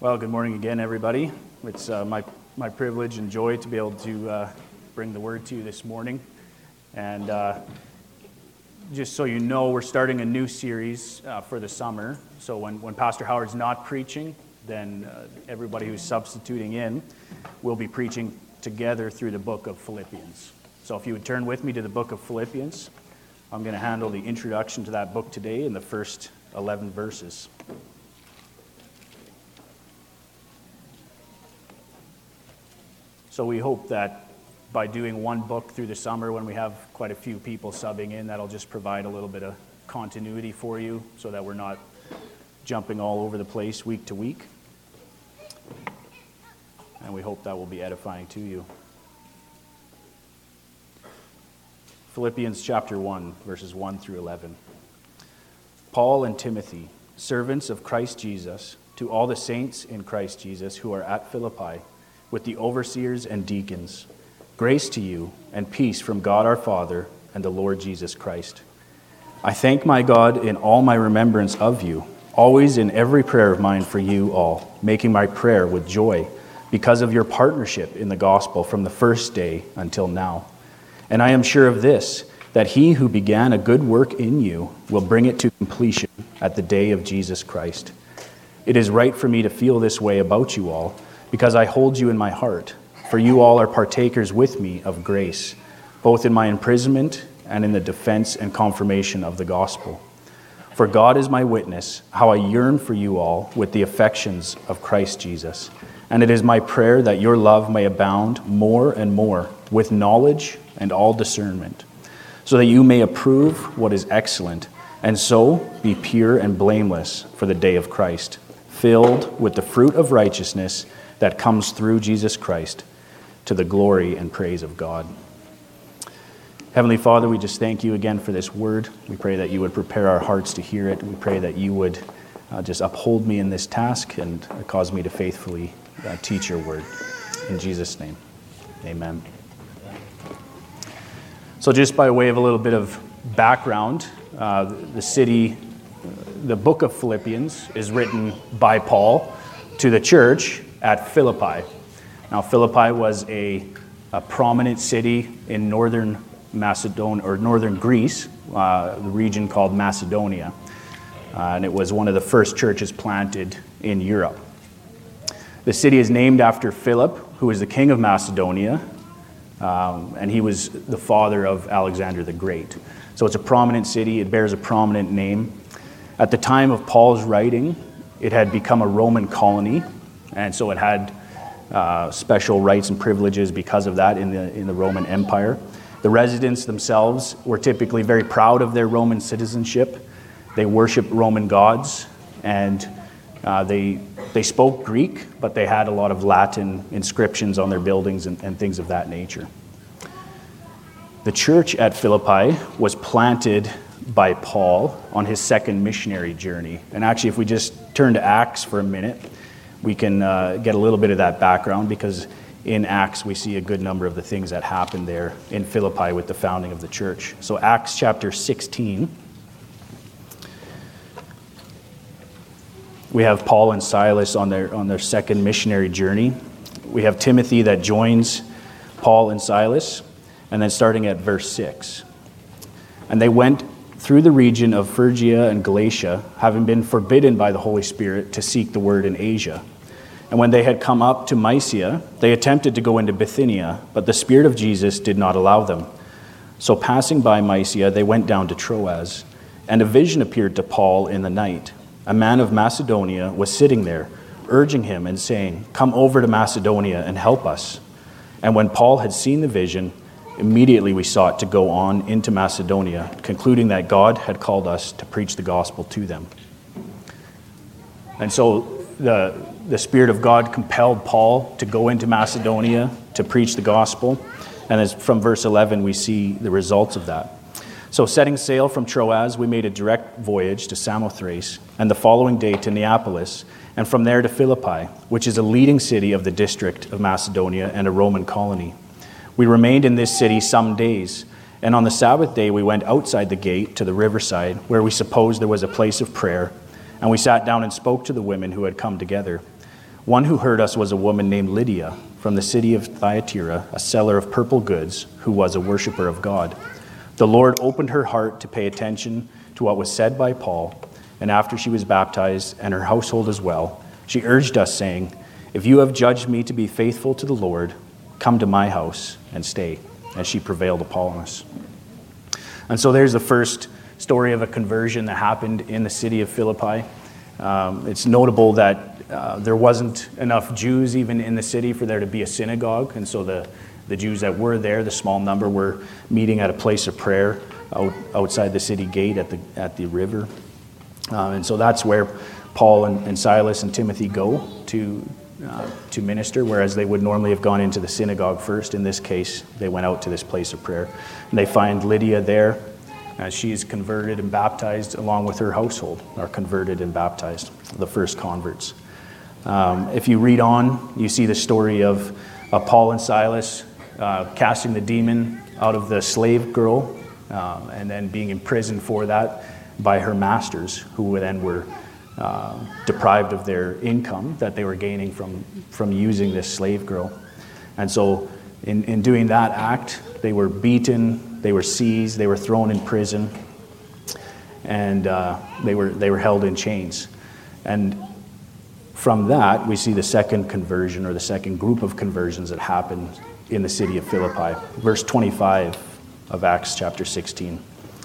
Well, good morning again, everybody. It's my privilege and joy to be able to bring the word to you this morning. And just so you know, we're starting a new series for the summer. So when Pastor Howard's not preaching, then everybody who's substituting in will be preaching together through the book of Philippians. So if you would turn with me to the book of Philippians, I'm going to handle the introduction to that book today in the first 11 verses. So we hope that by doing one book through the summer, when we have quite a few people subbing in, that'll just provide a little bit of continuity for you so that we're not jumping all over the place week to week. And we hope that will be edifying to you. Philippians chapter 1, verses 1 through 11. Paul and Timothy, servants of Christ Jesus, to all the saints in Christ Jesus who are at Philippi, with the overseers and deacons, grace to you and peace from God our Father and the Lord Jesus Christ. I thank my God in all my remembrance of you, always in every prayer of mine for you all, making my prayer with joy because of your partnership in the gospel from the first day until now. And I am sure of this, that he who began a good work in you will bring it to completion at the day of Jesus Christ. It is right for me to feel this way about you all, because I hold you in my heart, for you all are partakers with me of grace, both in my imprisonment and in the defense and confirmation of the gospel. For God is my witness, how I yearn for you all with the affections of Christ Jesus. And it is my prayer that your love may abound more and more with knowledge and all discernment, so that you may approve what is excellent, and so be pure and blameless for the day of Christ, filled with the fruit of righteousness that comes through Jesus Christ, to the glory and praise of God. Heavenly Father, we just thank you again for this word. We pray that you would prepare our hearts to hear it. We pray that you would just uphold me in this task and cause me to faithfully teach your word. In Jesus' name, amen. So just by way of a little bit of background, the book of Philippians is written by Paul to the church at Philippi. Now, Philippi was a prominent city in northern Macedonia, or northern Greece, the region called Macedonia. And it was one of the first churches planted in Europe. The city is named after Philip, who was the king of Macedonia, and he was the father of Alexander the Great. So it's a prominent city. It bears a prominent name. At the time of Paul's writing, it had become a Roman colony, and so it had special rights and privileges because of that in the Roman Empire. The residents themselves were typically very proud of their Roman citizenship. They worshiped Roman gods, and they spoke Greek, but they had a lot of Latin inscriptions on their buildings and things of that nature. The church at Philippi was planted by Paul on his second missionary journey. And actually, if we just turn to Acts for a minute, we can get a little bit of that background, because in Acts we see a good number of the things that happened there in Philippi with the founding of the church. So Acts chapter 16, we have Paul and Silas on their second missionary journey. We have Timothy that joins Paul and Silas, and then starting at verse 6. And they went through the region of Phrygia and Galatia, having been forbidden by the Holy Spirit to seek the word in Asia. And when they had come up to Mysia, they attempted to go into Bithynia, but the Spirit of Jesus did not allow them. So passing by Mysia, they went down to Troas, and a vision appeared to Paul in the night. A man of Macedonia was sitting there, urging him and saying, "Come over to Macedonia and help us." And when Paul had seen the vision, immediately we sought to go on into Macedonia, concluding that God had called us to preach the gospel to them. And so the Spirit of God compelled Paul to go into Macedonia to preach the gospel. And as from verse 11, we see the results of that. So setting sail from Troas, we made a direct voyage to Samothrace, and the following day to Neapolis, and from there to Philippi, which is a leading city of the district of Macedonia and a Roman colony. We remained in this city some days, and on the Sabbath day we went outside the gate to the riverside, where we supposed there was a place of prayer, and we sat down and spoke to the women who had come together. One who heard us was a woman named Lydia from the city of Thyatira, a seller of purple goods, who was a worshiper of God. The Lord opened her heart to pay attention to what was said by Paul, and after she was baptized, and her household as well, she urged us, saying, "If you have judged me to be faithful to the Lord, come to my house and stay," as she prevailed upon us. And so there's the first story of a conversion that happened in the city of Philippi. It's notable that there wasn't enough Jews even in the city for there to be a synagogue, and so the Jews that were there, the small number, were meeting at a place of prayer outside the city gate at the river. And so that's where Paul and Silas and Timothy go to minister, whereas they would normally have gone into the synagogue first. In this case, they went out to this place of prayer. And they find Lydia there. She is converted and baptized along with her household, are converted and baptized, the first converts. If you read on, you see the story of Paul and Silas casting the demon out of the slave girl and then being imprisoned for that by her masters, who then were deprived of their income that they were gaining from using this slave girl. And so in doing that act, they were beaten, they were seized, they were thrown in prison, and they were held in chains. And from that, we see the second conversion, or the second group of conversions that happened in the city of Philippi. Verse 25 of Acts chapter 16.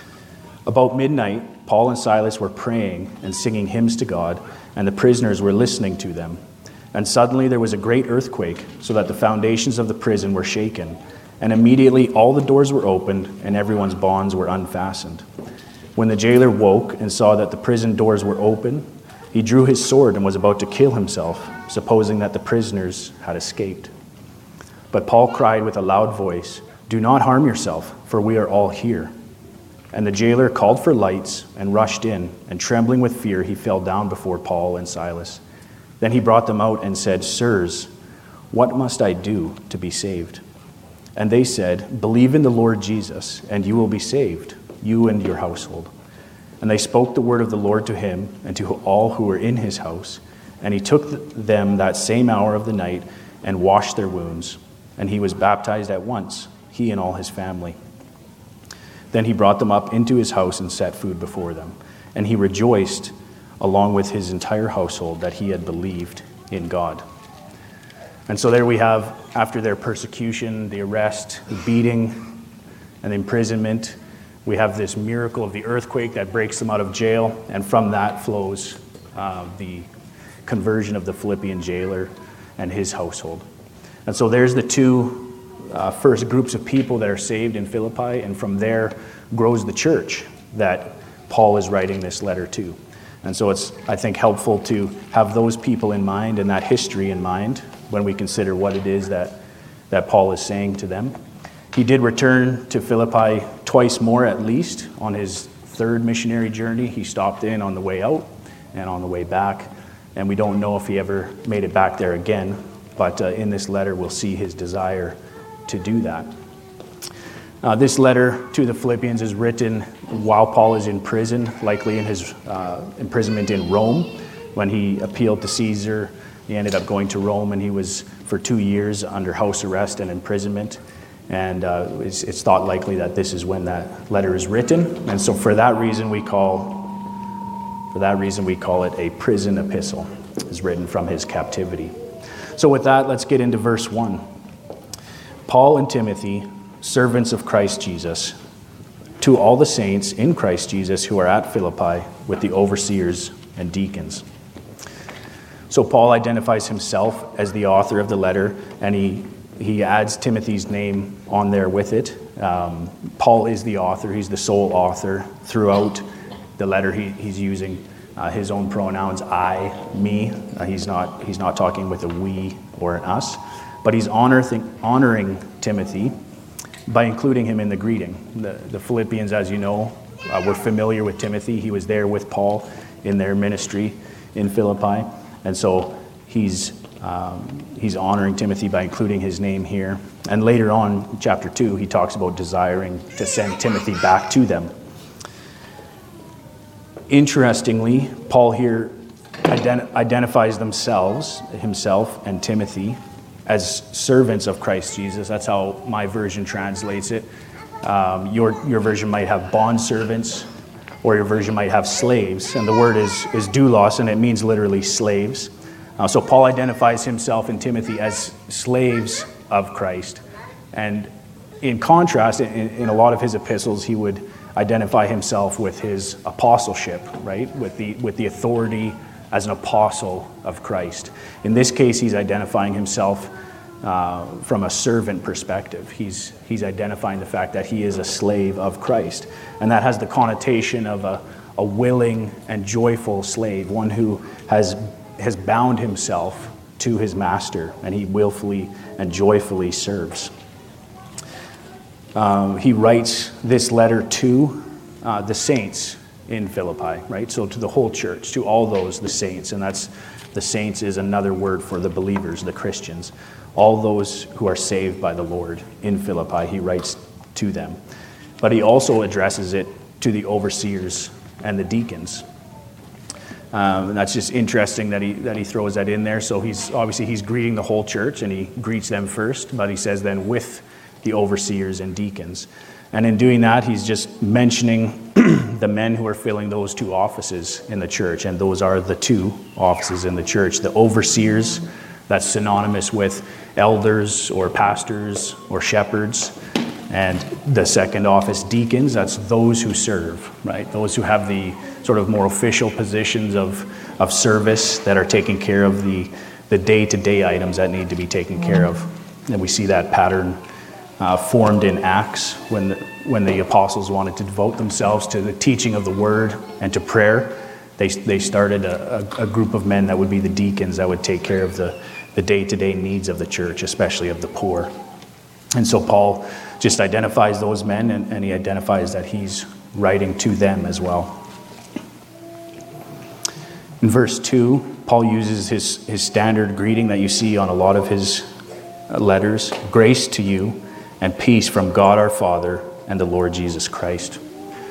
About midnight, Paul and Silas were praying and singing hymns to God, and the prisoners were listening to them. And suddenly there was a great earthquake, so that the foundations of the prison were shaken. And immediately all the doors were opened, and everyone's bonds were unfastened. When the jailer woke and saw that the prison doors were open, he drew his sword and was about to kill himself, supposing that the prisoners had escaped. But Paul cried with a loud voice, "Do not harm yourself, for we are all here." And the jailer called for lights and rushed in, and trembling with fear, he fell down before Paul and Silas. Then he brought them out and said, "Sirs, what must I do to be saved?" And they said, "Believe in the Lord Jesus, and you will be saved, you and your household." And they spoke the word of the Lord to him and to all who were in his house. And he took them that same hour of the night and washed their wounds. And he was baptized at once, he and all his family. Then he brought them up into his house and set food before them. And he rejoiced, along with his entire household, that he had believed in God. And so there we have, after their persecution, the arrest, the beating, and the imprisonment, we have this miracle of the earthquake that breaks them out of jail, and from that flows the conversion of the Philippian jailer and his household. And so there's the two first groups of people that are saved in Philippi, and from there grows the church that Paul is writing this letter to. And so it's, I think, helpful to have those people in mind and that history in mind when we consider what it is that Paul is saying to them. He did return to Philippi twice more at least on his third missionary journey. He stopped in on the way out and on the way back, and we don't know if he ever made it back there again, but in this letter we'll see his desire to do that. This letter to the Philippians is written while Paul is in prison, likely in his imprisonment in Rome. When he appealed to Caesar, he ended up going to Rome, and he was for 2 years under house arrest and imprisonment. And it's thought likely that this is when that letter is written. And so for that reason we call it a prison epistle. It's written from his captivity. So with that, let's get into verse 1. Paul and Timothy, servants of Christ Jesus, to all the saints in Christ Jesus who are at Philippi, with the overseers and deacons. So Paul identifies himself as the author of the letter, and he adds Timothy's name on there with it. Paul is the author. He's the sole author. Throughout the letter, he's using his own pronouns, I, me. He's not talking with a we or an us. But he's honoring Timothy by including him in the greeting. The Philippians, as you know, were familiar with Timothy. He was there with Paul in their ministry in Philippi. And so he's honoring Timothy by including his name here. And later on, chapter 2, he talks about desiring to send Timothy back to them. Interestingly, Paul here identifies himself and Timothy, as servants of Christ Jesus. That's how my version translates it. Your version might have bondservants, or your version might have slaves. And the word is doulos, and it means literally slaves. So Paul identifies himself and Timothy as slaves of Christ. And in contrast, in a lot of his epistles, he would identify himself with his apostleship, right? With the authority as an apostle of Christ. In this case, he's identifying himself from a servant perspective. He's identifying the fact that he is a slave of Christ. And that has the connotation of a willing and joyful slave, one who has bound himself to his master, and he willfully and joyfully serves. He writes this letter to the saints in Philippi, right? So to the whole church, to all those, the saints, and the saints is another word for the believers, the Christians. All those who are saved by the Lord in Philippi, he writes to them. But he also addresses it to the overseers and the deacons. And that's just interesting that he throws that in there. So he's greeting the whole church, and he greets them first, but he says then with the overseers and deacons. And in doing that, he's just mentioning the men who are filling those two offices in the church, and those are the two offices in the church. The overseers, that's synonymous with elders or pastors or shepherds. And the second office, deacons, that's those who serve, right? Those who have the sort of more official positions of service that are taking care of the day-to-day items that need to be taken care of. And we see that pattern formed in Acts when the apostles wanted to devote themselves to the teaching of the word and to prayer. They started a group of men that would be the deacons that would take care of the day-to-day needs of the church, especially of the poor. And so Paul just identifies those men, and he identifies that he's writing to them as well. In verse 2, Paul uses his standard greeting that you see on a lot of his letters: grace to you and peace from God our Father and the Lord Jesus Christ.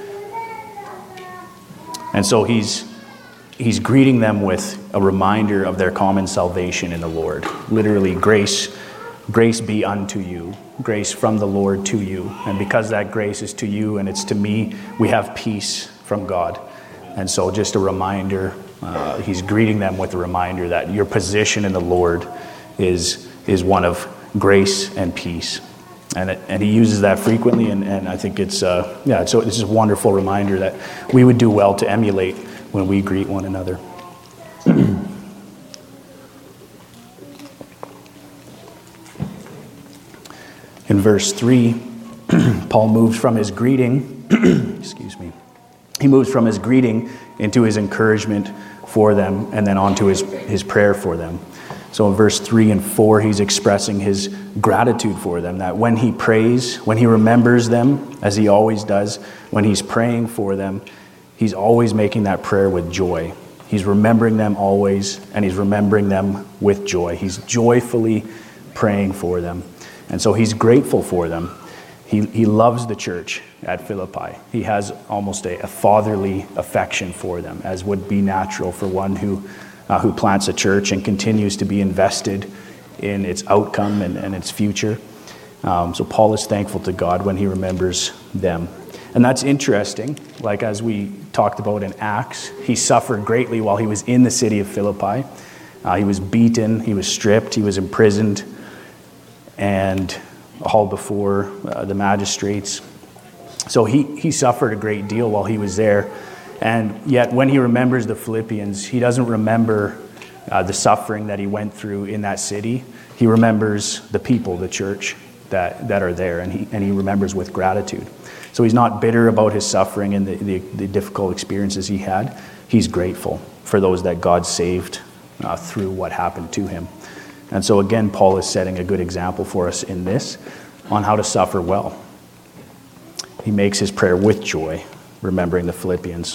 And so he's greeting them with a reminder of their common salvation in the Lord. Literally, grace be unto you. Grace from the Lord to you. And because that grace is to you and it's to me, we have peace from God. And so just a reminder, he's greeting them with a reminder that your position in the Lord is one of grace and peace. And he uses that frequently, and I think it's just a wonderful reminder that we would do well to emulate when we greet one another. In verse 3, Paul moves from his greeting, he moves from his greeting into his encouragement for them, and then on to his prayer for them. So in verse 3 and 4, he's expressing his gratitude for them, that when he prays, when he remembers them, as he always does, when he's praying for them, he's always making that prayer with joy. He's remembering them always, and he's remembering them with joy. He's joyfully praying for them. And so he's grateful for them. He loves the church at Philippi. He has almost a fatherly affection for them, as would be natural for one who plants a church and continues to be invested in its outcome and its future. So Paul is thankful to God when he remembers them. And that's interesting. Like as we talked about in Acts, he suffered greatly while he was in the city of Philippi. He was beaten, he was stripped, he was imprisoned, and hauled before the magistrates. So he suffered a great deal while he was there. And yet when he remembers the Philippians, he doesn't remember the suffering that he went through in that city. He remembers the people, the church that are there, and he remembers with gratitude. So he's not bitter about his suffering and the difficult experiences he had. He's grateful for those that God saved through what happened to him. And so again, Paul is setting a good example for us in this on how to suffer well. He makes his prayer with joy, remembering the Philippians.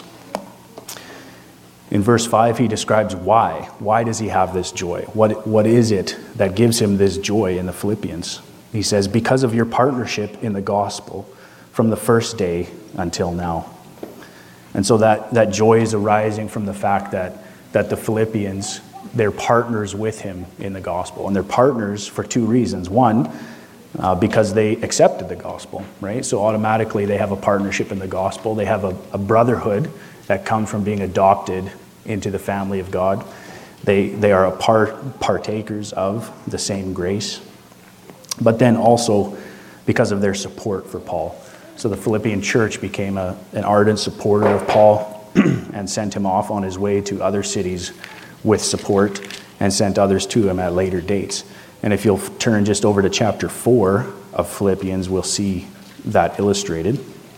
In verse 5, he describes why. Why does he have this joy? What is it that gives him this joy in the Philippians? He says, because of your partnership in the gospel from the first day until now. And so that joy is arising from the fact that that the Philippians, they're partners with him in the gospel. And they're partners for two reasons. One, because they accepted the gospel, right? So automatically they have a partnership in the gospel. They have a brotherhood that comes from being adopted into the family of God. They are partakers of the same grace. But then also because of their support for Paul. So the Philippian church became an ardent supporter of Paul and sent him off on his way to other cities with support and sent others to him at later dates. And if you'll turn just over to chapter 4 of Philippians, we'll see that illustrated.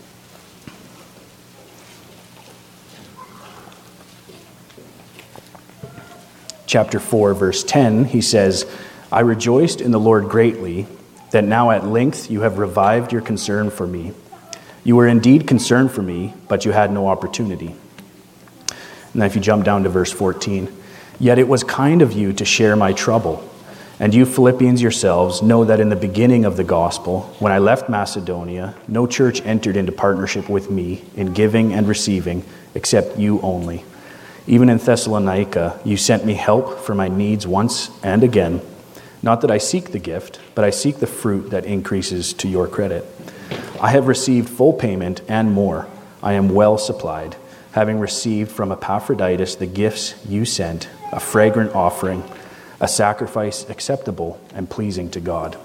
Chapter 4, verse 10, he says, "I rejoiced in the Lord greatly that now at length you have revived your concern for me. You were indeed concerned for me, but you had no opportunity." And then if you jump down to verse 14, "Yet it was kind of you to share my trouble. And you Philippians yourselves know that in the beginning of the gospel, when I left Macedonia, no church entered into partnership with me in giving and receiving, except you only. Even in Thessalonica, you sent me help for my needs once and again. Not that I seek the gift, but I seek the fruit that increases to your credit. I have received full payment and more. I am well supplied, having received from Epaphroditus the gifts you sent, a fragrant offering, a sacrifice acceptable and pleasing to God."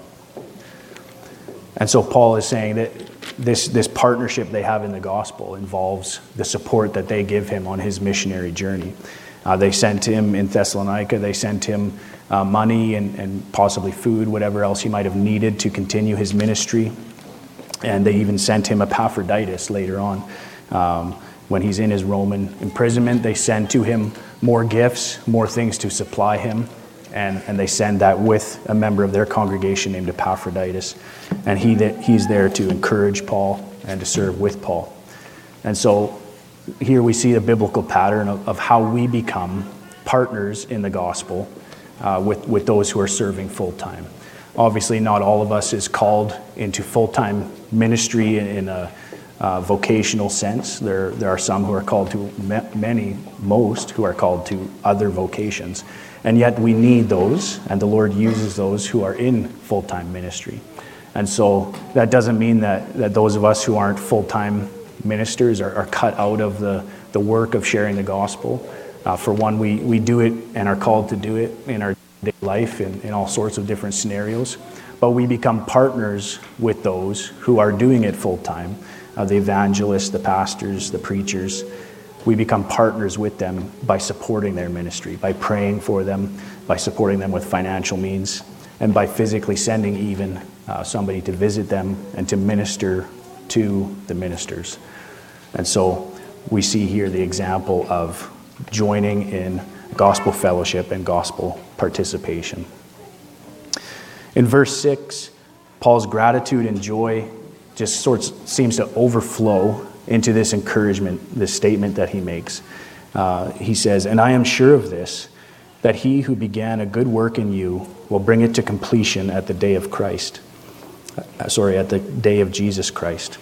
And so Paul is saying that this partnership they have in the gospel involves the support that they give him on his missionary journey. They sent him in Thessalonica, they sent him money and possibly food, whatever else he might have needed to continue his ministry. And they even sent him Epaphroditus later on. When he's in his Roman imprisonment, they send to him more gifts, more things to supply him. And they send that with a member of their congregation named Epaphroditus. And he's there to encourage Paul and to serve with Paul. And so here we see a biblical pattern of how we become partners in the gospel with those who are serving full-time. Obviously, not all of us is called into full-time ministry in a vocational sense. There are some who are called to most who are called to other vocations. And yet we need those, and the Lord uses those who are in full-time ministry. And so that doesn't mean that those of us who aren't full-time ministers are cut out of the work of sharing the gospel. For one, we do it and are called to do it in our daily life in all sorts of different scenarios. But we become partners with those who are doing it full-time, the evangelists, the pastors, the preachers. We become partners with them by supporting their ministry, by praying for them, by supporting them with financial means, and by physically sending even somebody to visit them and to minister to the ministers. And so we see here the example of joining in gospel fellowship and gospel participation. In verse 6, Paul's gratitude and joy just seems to overflow into this encouragement, this statement that he makes. He says, "And I am sure of this, that he who began a good work in you will bring it to completion at the day of Christ." At the day of Jesus Christ.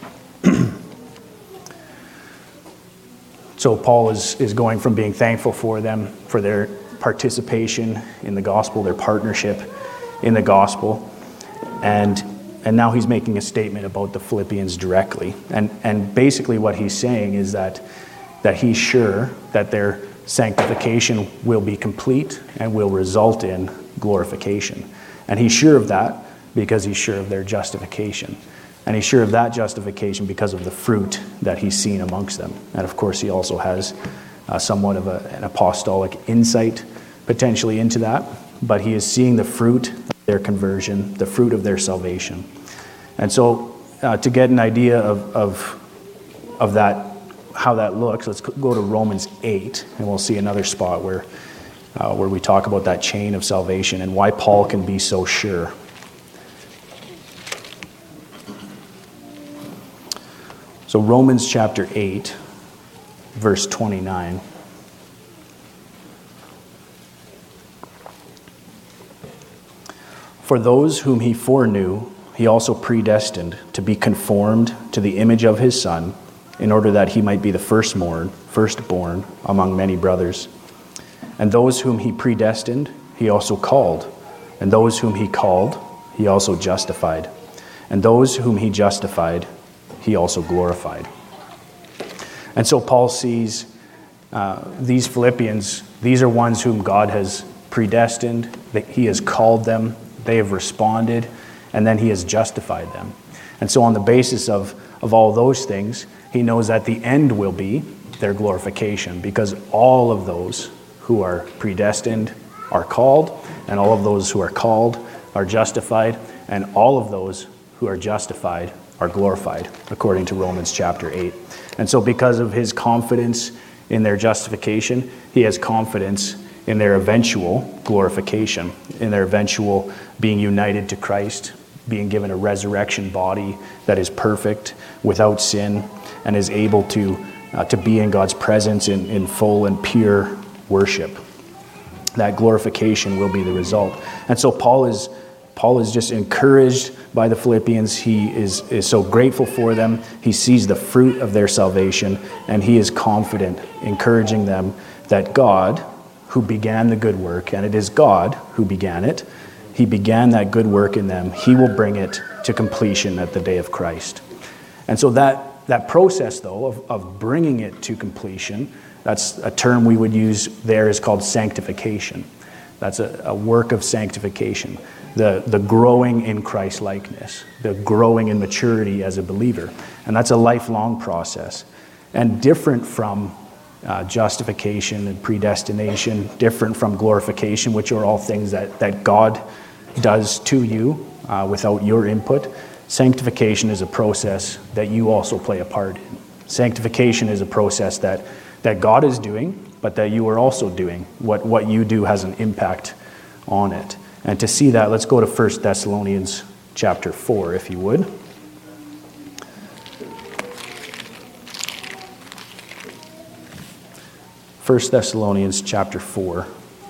So Paul is going from being thankful for them, for their participation in the gospel, their partnership in the gospel, and now he's making a statement about the Philippians directly. And basically what he's saying is that he's sure that their sanctification will be complete and will result in glorification. And he's sure of that because he's sure of their justification. And he's sure of that justification because of the fruit that he's seen amongst them. And of course, he also has somewhat of an apostolic insight potentially into that. But he is seeing the fruit of their conversion, the fruit of their salvation. And so to get an idea of that, how that looks, let's go to Romans 8, and we'll see another spot where we talk about that chain of salvation and why Paul can be so sure. So Romans chapter 8, verse 29. "For those whom he foreknew, he also predestined to be conformed to the image of his Son, in order that he might be the firstborn among many brothers. And those whom he predestined, he also called. And those whom he called, he also justified. And those whom he justified, he also glorified. And so Paul sees these Philippians, these are ones whom God has predestined, that he has called them, they have responded, and then he has justified them. And so on the basis of all those things, he knows that the end will be their glorification, because all of those who are predestined are called, and all of those who are called are justified, and all of those who are justified are glorified, according to Romans chapter 8. And so because of his confidence in their justification, he has confidence in their eventual glorification, in their eventual being united to Christ, being given a resurrection body that is perfect, without sin, and is able to be in God's presence in full and pure worship. That glorification will be the result. And so Paul is just encouraged by the Philippians. He is so grateful for them. He sees the fruit of their salvation, and he is confident, encouraging them that God, who began the good work, and it is God who began it, he began that good work in them. He will bring it to completion at the day of Christ. And so that process, though, of bringing it to completion, that's a term we would use there, is called sanctification. That's a work of sanctification. The growing in Christ likeness, the growing in maturity as a believer. And that's a lifelong process. And different from justification and predestination, different from glorification, which are all things that God does to you without your input. Sanctification is a process that you also play a part in. Sanctification is a process that God is doing, but that you are also doing. What you do has an impact on it. And to see that, let's go to 1 Thessalonians chapter 4, if you would. First Thessalonians chapter 4.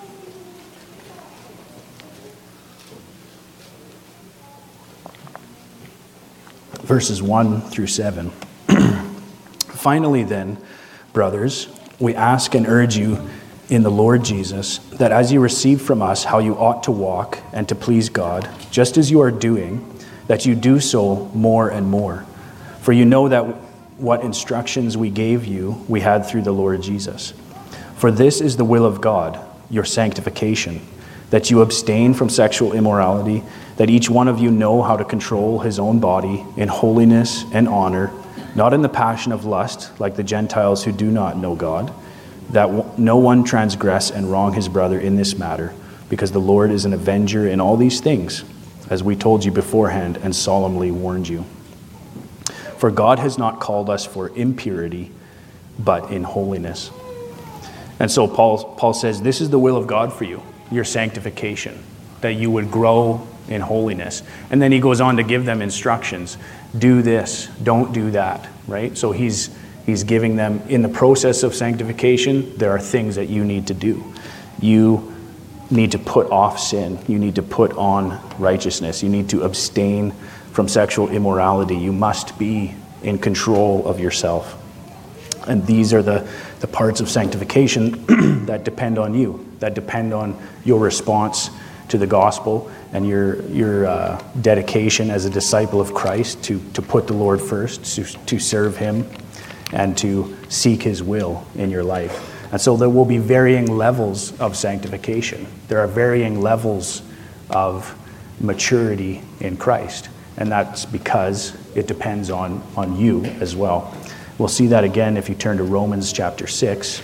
Verses 1 through 7. Finally then, brothers, we ask and urge you in the Lord Jesus, that as you receive from us how you ought to walk and to please God, just as you are doing, that you do so more and more. For you know that what instructions we gave you, we had through the Lord Jesus. For this is the will of God, your sanctification, that you abstain from sexual immorality, that each one of you know how to control his own body in holiness and honor, not in the passion of lust, like the Gentiles who do not know God, that no one transgress and wrong his brother in this matter, because the Lord is an avenger in all these things, as we told you beforehand and solemnly warned you. For God has not called us for impurity, but in holiness. And so Paul says, this is the will of God for you, your sanctification, that you would grow in holiness. And then he goes on to give them instructions. Do this, don't do that, right? So he's giving them, in the process of sanctification, there are things that you need to do. You need to put off sin. You need to put on righteousness. You need to abstain from sexual immorality. You must be in control of yourself. And these are the parts of sanctification that depend on you, that depend on your response to the gospel and your dedication as a disciple of Christ to put the Lord first, to serve him, and to seek his will in your life. And so there will be varying levels of sanctification. There are varying levels of maturity in Christ. And that's because it depends on you as well. We'll see that again if you turn to Romans chapter 6.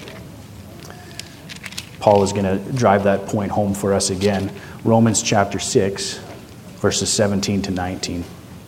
Paul is going to drive that point home for us again. Romans chapter 6, verses 17 to 19.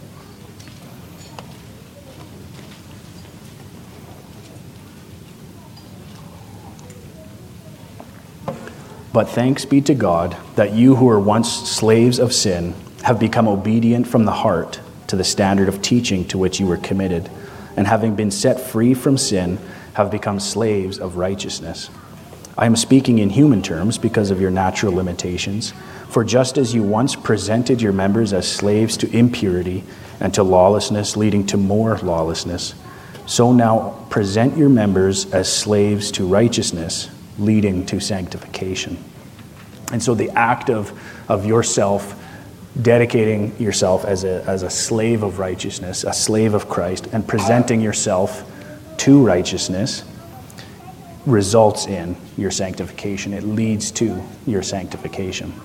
But thanks be to God that you who were once slaves of sin have become obedient from the heart to the standard of teaching to which you were committed, and having been set free from sin, have become slaves of righteousness. I am speaking in human terms because of your natural limitations. For just as you once presented your members as slaves to impurity and to lawlessness, leading to more lawlessness, so now present your members as slaves to righteousness leading to sanctification. And so the act of yourself, dedicating yourself as a slave of righteousness, a slave of Christ, and presenting yourself to righteousness results in your sanctification. It leads to your sanctification.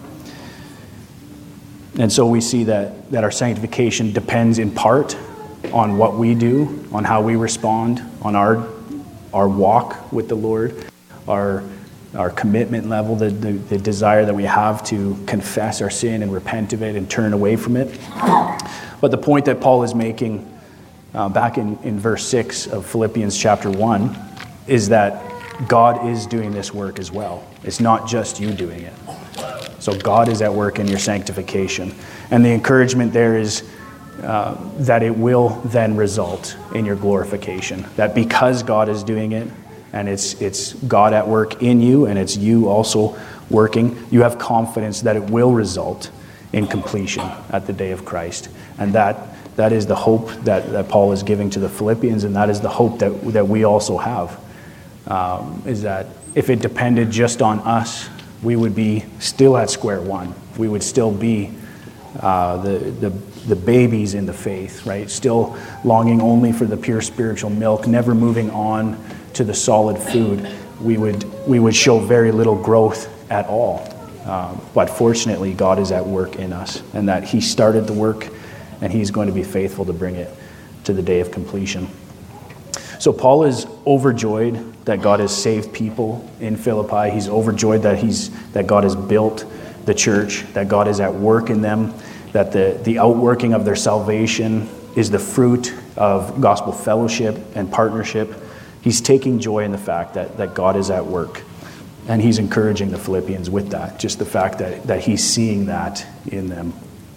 And so we see that our sanctification depends in part on what we do, on how we respond, on our walk with the Lord, our commitment level, the desire that we have to confess our sin and repent of it and turn away from it. But the point that Paul is making back in verse 6 of Philippians chapter 1 is that God is doing this work as well. It's not just you doing it. So God is at work in your sanctification. And the encouragement there is that it will then result in your glorification. That because God is doing it, and it's God at work in you, and it's you also working, you have confidence that it will result in completion at the day of Christ. And that is the hope that Paul is giving to the Philippians, and that is the hope that we also have. Is that if it depended just on us, we would be still at square one. We would still be the babies in the faith, right? Still longing only for the pure spiritual milk, never moving on to the solid food. We would show very little growth at all. But fortunately, God is at work in us, and that He started the work, and He's going to be faithful to bring it to the day of completion. So Paul is overjoyed that God has saved people in Philippi. He's overjoyed that God has built the church, that God is at work in them, that the outworking of their salvation is the fruit of gospel fellowship and partnership. He's taking joy in the fact that God is at work. And he's encouraging the Philippians with that, just the fact that he's seeing that in them.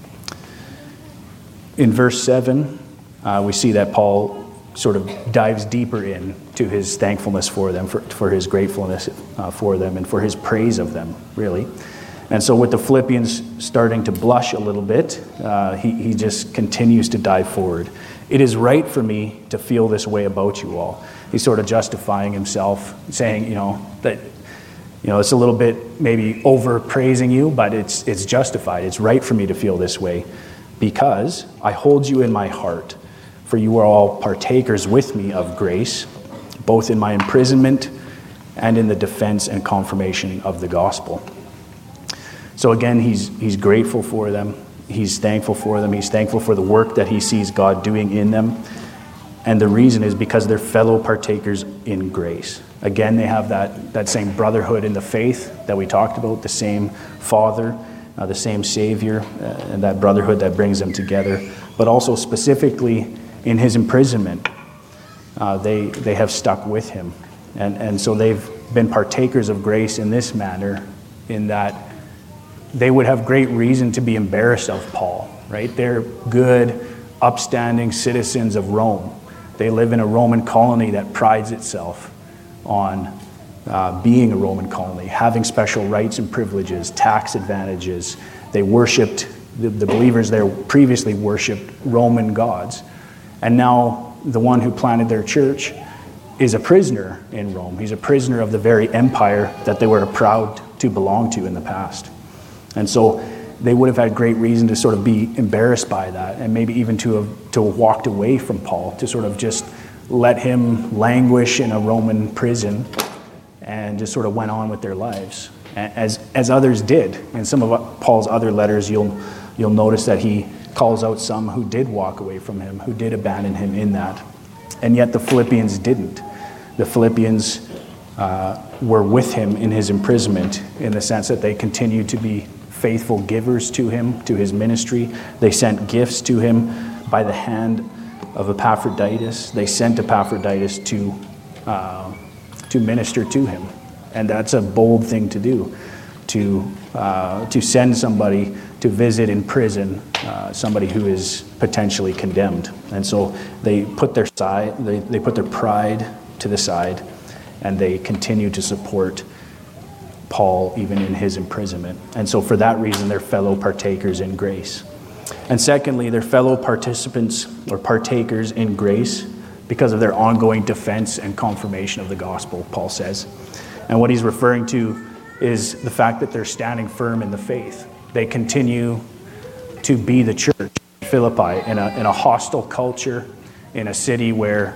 In verse 7, we see that Paul sort of dives deeper into his thankfulness for them, for his gratefulness for them, and for his praise of them, really. And so with the Philippians starting to blush a little bit, he just continues to dive forward. It is right for me to feel this way about you all. He's sort of justifying himself, saying, that it's a little bit maybe over praising you, but it's justified. It's right for me to feel this way because I hold you in my heart, for you are all partakers with me of grace, both in my imprisonment and in the defense and confirmation of the gospel. So again, he's grateful for them. He's thankful for them. He's thankful for the work that he sees God doing in them. And the reason is because they're fellow partakers in grace. Again, they have that same brotherhood in the faith that we talked about, the same Father, the same Savior, and that brotherhood that brings them together. But also specifically in his imprisonment, they have stuck with him. And so they've been partakers of grace in this manner, in that they would have great reason to be embarrassed of Paul, right? They're good, upstanding citizens of Rome. They live in a Roman colony that prides itself on being a Roman colony, having special rights and privileges, tax advantages. They worshipped, the believers there previously worshipped Roman gods. And now the one who planted their church is a prisoner in Rome. He's a prisoner of the very empire that they were proud to belong to in the past. And so they would have had great reason to sort of be embarrassed by that, and maybe even to have walked away from Paul, to sort of just let him languish in a Roman prison and just sort of went on with their lives, as others did. In some of Paul's other letters, you'll notice that he calls out some who did walk away from him, who did abandon him in that. And yet the Philippians didn't. The Philippians were with him in his imprisonment, in the sense that they continued to be faithful givers to him, to his ministry. They sent gifts to him by the hand of Epaphroditus. They sent Epaphroditus to minister to him. And that's a bold thing to do, to send somebody to visit in prison, somebody who is potentially condemned. And so they put their pride to the side, and they continue to support Paul even in his imprisonment. And so for that reason, they're fellow partakers in grace. And secondly, they're fellow participants or partakers in grace because of their ongoing defense and confirmation of the gospel, Paul says. And what he's referring to is the fact that they're standing firm in the faith. They continue to be the church in Philippi in a hostile culture, in a city where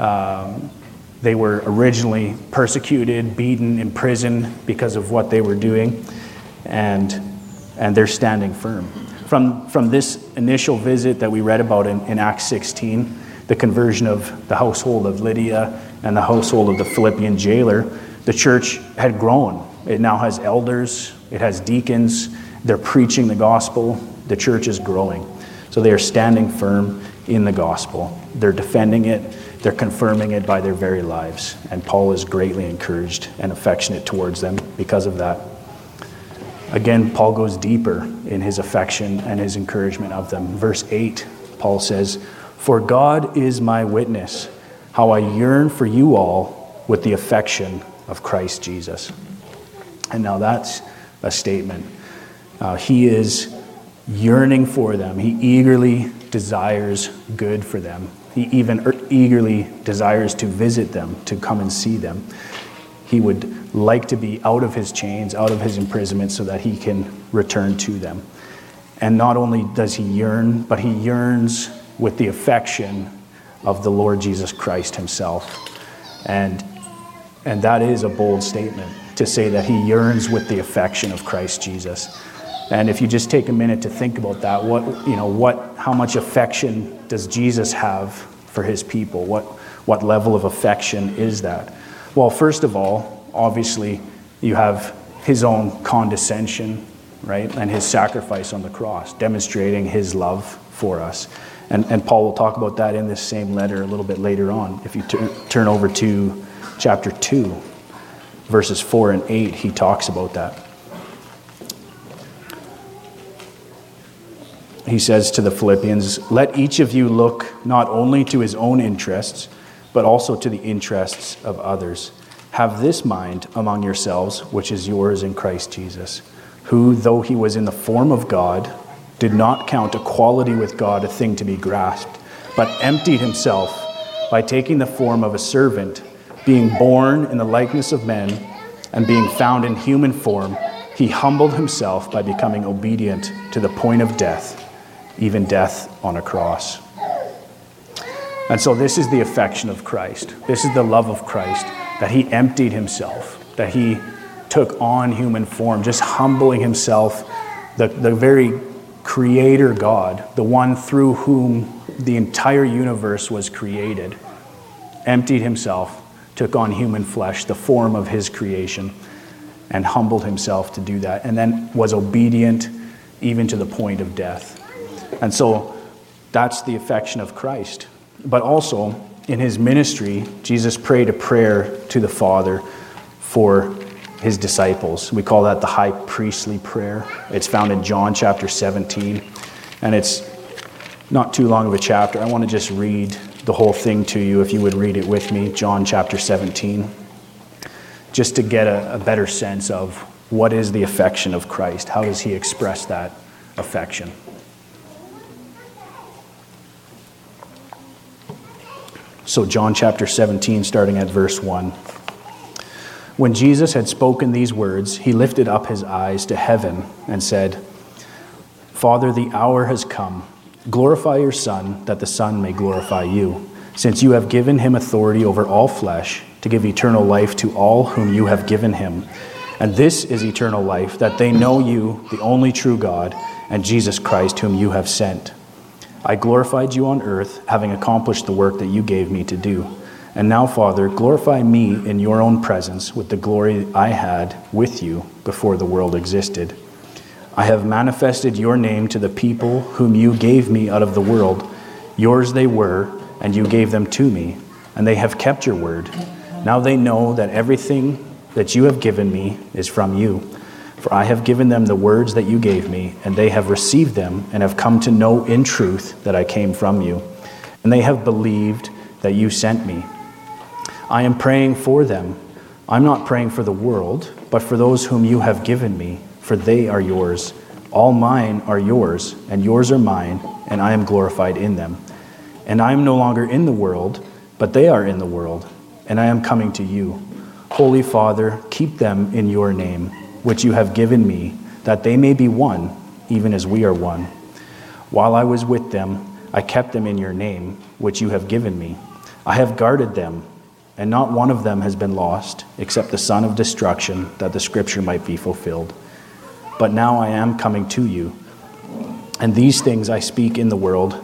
they were originally persecuted, beaten, imprisoned because of what they were doing, and they're standing firm. From this initial visit that we read about in Acts 16, the conversion of the household of Lydia and the household of the Philippian jailer, the church had grown. It now has elders, it has deacons, they're preaching the gospel, the church is growing. So they are standing firm in the gospel. They're defending it, they're confirming it by their very lives. And Paul is greatly encouraged and affectionate towards them because of that. Again, Paul goes deeper in his affection and his encouragement of them. Verse 8, Paul says, "For God is my witness, how I yearn for you all with the affection of Christ Jesus." And now that's a statement. He is yearning for them. He eagerly desires good for them. He even eagerly desires to visit them, to come and see them. He would like to be out of his chains, out of his imprisonment, so that he can return to them. And not only does he yearn, but he yearns with the affection of the Lord Jesus Christ himself. And that is a bold statement, to say that he yearns with the affection of Christ Jesus. And if you just take a minute to think about that, how much affection does Jesus have for his people? What level of affection is that? Well, first of all, obviously, you have his own condescension, right? And his sacrifice on the cross, demonstrating his love for us. And Paul will talk about that in this same letter a little bit later on. If you turn over to chapter 2, verses 4 and 8, he talks about that. He says to the Philippians, "Let each of you look not only to his own interests, but also to the interests of others. Have this mind among yourselves, which is yours in Christ Jesus, who, though he was in the form of God, did not count equality with God a thing to be grasped, but emptied himself by taking the form of a servant, being born in the likeness of men, and being found in human form, he humbled himself by becoming obedient to the point of death, even death on a cross." And so this is the affection of Christ. This is the love of Christ, that he emptied himself, that he took on human form, just humbling himself, the very creator God, the one through whom the entire universe was created, emptied himself, took on human flesh, the form of his creation, and humbled himself to do that, and then was obedient even to the point of death. And so that's the affection of Christ. But also, in his ministry, Jesus prayed a prayer to the Father for his disciples. We call that the high priestly prayer. It's found in John chapter 17, and it's not too long of a chapter. I want to just read the whole thing to you, if you would read it with me, John chapter 17, just to get a better sense of what is the affection of Christ. How does he express that affection? So John chapter 17, starting at verse 1. When Jesus had spoken these words, he lifted up his eyes to heaven and said, "Father, the hour has come. Glorify your Son, that the Son may glorify you, since you have given him authority over all flesh, to give eternal life to all whom you have given him. And this is eternal life, that they know you, the only true God, and Jesus Christ, whom you have sent. I glorified you on earth, having accomplished the work that you gave me to do. And now, Father, glorify me in your own presence with the glory I had with you before the world existed. I have manifested your name to the people whom you gave me out of the world. Yours they were, and you gave them to me, and they have kept your word. Now they know that everything that you have given me is from you. For I have given them the words that you gave me, and they have received them and have come to know in truth that I came from you. And they have believed that you sent me. I am praying for them. I'm not praying for the world, but for those whom you have given me, for they are yours. All mine are yours, and yours are mine, and I am glorified in them. And I am no longer in the world, but they are in the world, and I am coming to you. Holy Father, keep them in your name, which you have given me, that they may be one, even as we are one. While I was with them, I kept them in your name, which you have given me. I have guarded them, and not one of them has been lost, except the son of destruction, that the scripture might be fulfilled. But now I am coming to you, and these things I speak in the world,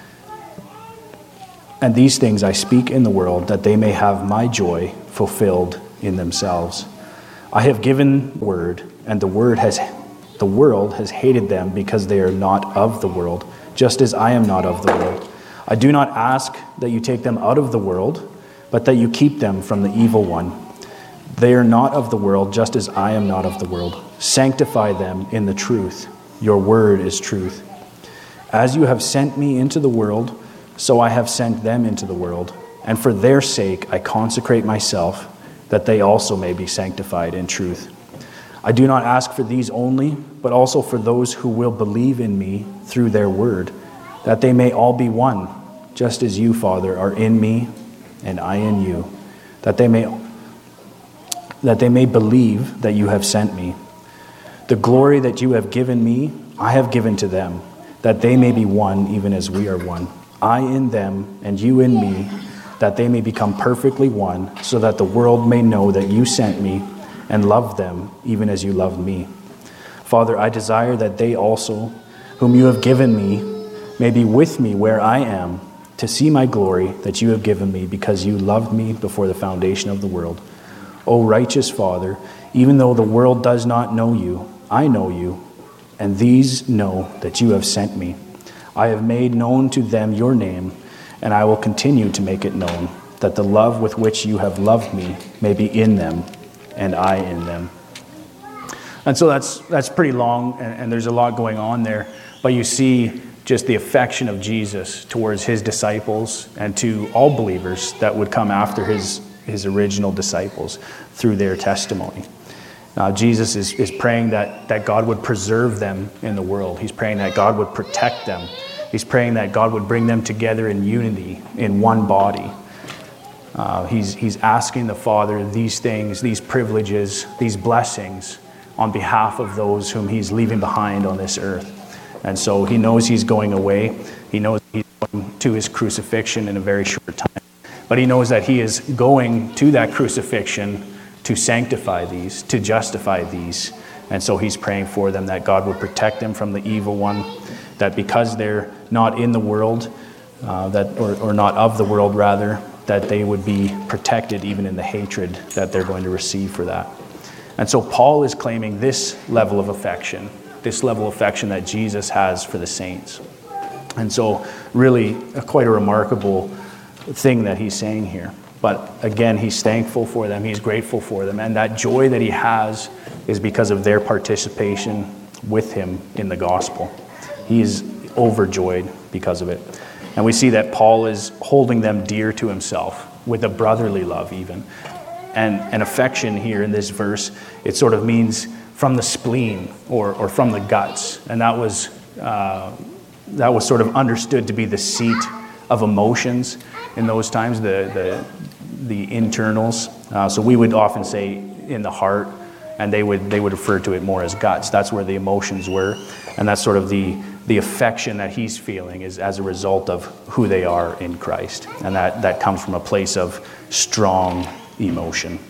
that they may have my joy fulfilled in themselves. I have given word, and the world has hated them because they are not of the world, just as I am not of the world. I do not ask that you take them out of the world, but that you keep them from the evil one. They are not of the world, just as I am not of the world. Sanctify them in the truth. Your word is truth. As you have sent me into the world, so I have sent them into the world. And for their sake I consecrate myself, that they also may be sanctified in truth. I do not ask for these only, but also for those who will believe in me through their word, that they may all be one, just as you, Father, are in me and I in you, that they may believe that you have sent me. The glory that you have given me, I have given to them, that they may be one even as we are one. I in them and you in me, that they may become perfectly one, so that the world may know that you sent me and loved them even as you loved me. Father, I desire that they also, whom you have given me, may be with me where I am, to see my glory that you have given me, because you loved me before the foundation of the world. O righteous Father, even though the world does not know you, I know you, and these know that you have sent me. I have made known to them your name, and I will continue to make it known, that the love with which you have loved me may be in them, and I in them. And so that's pretty long, and there's a lot going on there, but you see just the affection of Jesus towards his disciples and to all believers that would come after his original disciples through their testimony. Jesus is praying that God would preserve them in the world. He's praying that God would protect them. He's praying that God would bring them together in unity, in one body. He's asking the Father these things, these privileges, these blessings on behalf of those whom he's leaving behind on this earth. And so he knows he's going away. He knows he's going to his crucifixion in a very short time. But he knows that he is going to that crucifixion to sanctify these, to justify these. And so he's praying for them that God would protect them from the evil one, that because they're not in the world, or not of the world rather, that they would be protected even in the hatred that they're going to receive for that. And so Paul is claiming this level of affection that Jesus has for the saints. And so really quite a remarkable thing that he's saying here. But again, he's thankful for them, he's grateful for them, and that joy that he has is because of their participation with him in the gospel. He is overjoyed because of it. And we see that Paul is holding them dear to himself with a brotherly love even. And an affection here in this verse, it sort of means from the spleen or from the guts. And that was sort of understood to be the seat of emotions in those times, the internals. So we would often say in the heart, and they would refer to it more as guts. That's where the emotions were. And that's sort of the affection that he's feeling is as a result of who they are in Christ. And that comes from a place of strong emotion.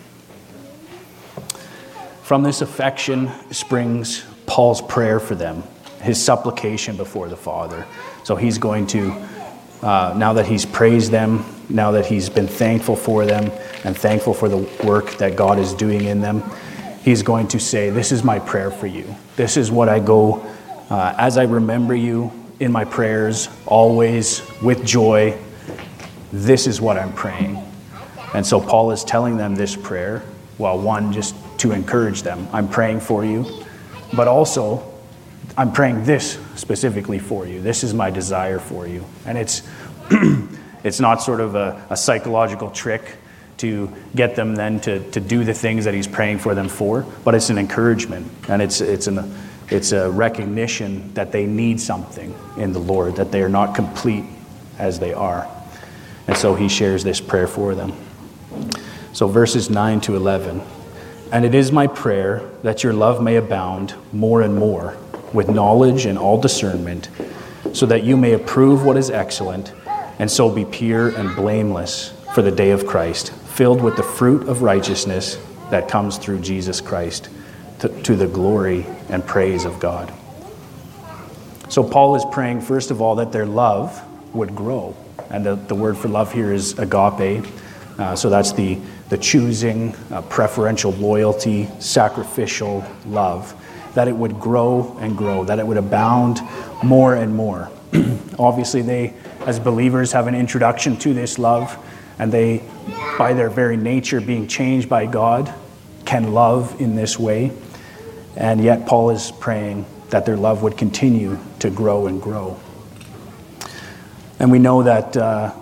From this affection springs Paul's prayer for them, his supplication before the Father. So he's going to, now that he's praised them, now that he's been thankful for them and thankful for the work that God is doing in them, he's going to say, this is my prayer for you. This is what I go, as I remember you in my prayers, always with joy, this is what I'm praying. And so Paul is telling them this prayer, well, one, just to encourage them. I'm praying for you, but also I'm praying this specifically for you. This is my desire for you. And it's it's not sort of a psychological trick to get them then to do the things that he's praying for them for, but it's an encouragement, and it's a recognition that they need something in the Lord, that they are not complete as they are. And so he shares this prayer for them. So verses 9 to 11. And it is my prayer that your love may abound more and more with knowledge and all discernment, so that you may approve what is excellent, and so be pure and blameless for the day of Christ, filled with the fruit of righteousness that comes through Jesus Christ, to the glory and praise of God. So Paul is praying, first of all, that their love would grow. And the word for love here is agape. So that's the choosing, preferential loyalty, sacrificial love. That it would grow and grow, that it would abound more and more. Obviously, they, as believers, have an introduction to this love, and they, by their very nature, being changed by God, can love in this way. And yet Paul is praying that their love would continue to grow and grow. And we know that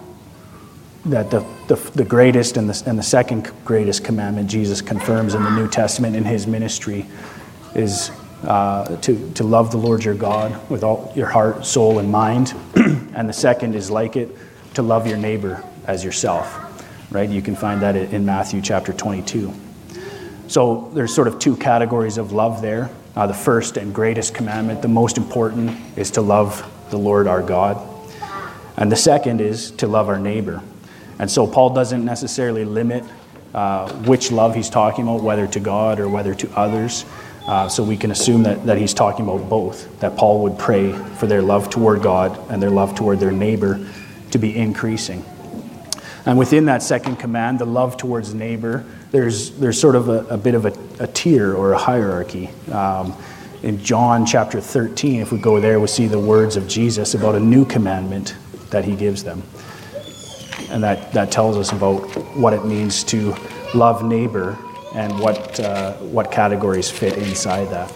the greatest and the second greatest commandment Jesus confirms in the New Testament in his ministry is to love the Lord your God with all your heart, soul, and mind. And the second is like it, to love your neighbor as yourself. Right? You can find that in Matthew chapter 22. So there's sort of two categories of love there. The first and greatest commandment, the most important, is to love the Lord our God. And the second is to love our neighbor. And so Paul doesn't necessarily limit which love he's talking about, whether to God or whether to others. So we can assume that he's talking about both, that Paul would pray for their love toward God and their love toward their neighbor to be increasing. And within that second command, the love towards neighbor, there's sort of a bit of a tier or a hierarchy. In John chapter 13, if we go there, we see the words of Jesus about a new commandment that he gives them. And that tells us about what it means to love neighbor and what categories fit inside that.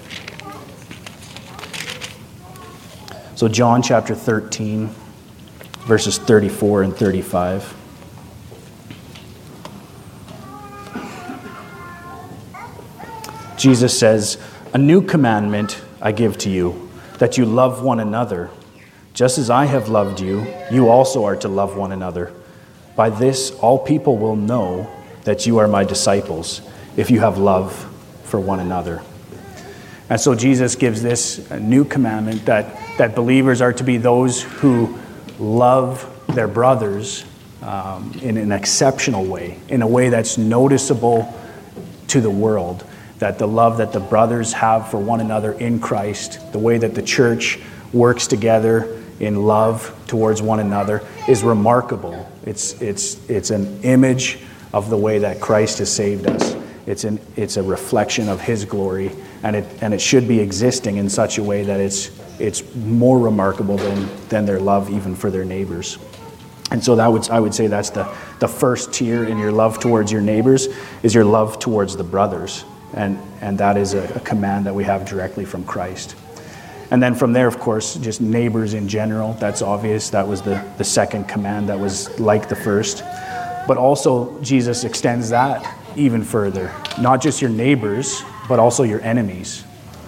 So John chapter 13, verses 34 and 35. Jesus says, "A new commandment I give to you, that you love one another. Just as I have loved you, you also are to love one another. By this all people will know that you are my disciples, if you have love for one another." And so Jesus gives this new commandment that believers are to be those who love their brothers in an exceptional way, in a way that's noticeable to the world. That the love that the brothers have for one another in Christ, the way that the church works together in love towards one another, is remarkable. It's an image of the way that Christ has saved us. It's a reflection of his glory, and it should be existing in such a way that it's more remarkable than their love even for their neighbors. And so I would say that's the first tier in your love towards your neighbors, is your love towards the brothers. And that is a command that we have directly from Christ. And then from there, of course, just neighbors in general. That's obvious. That was the second command that was like the first. But also, Jesus extends that even further. Not just your neighbors, but also your enemies.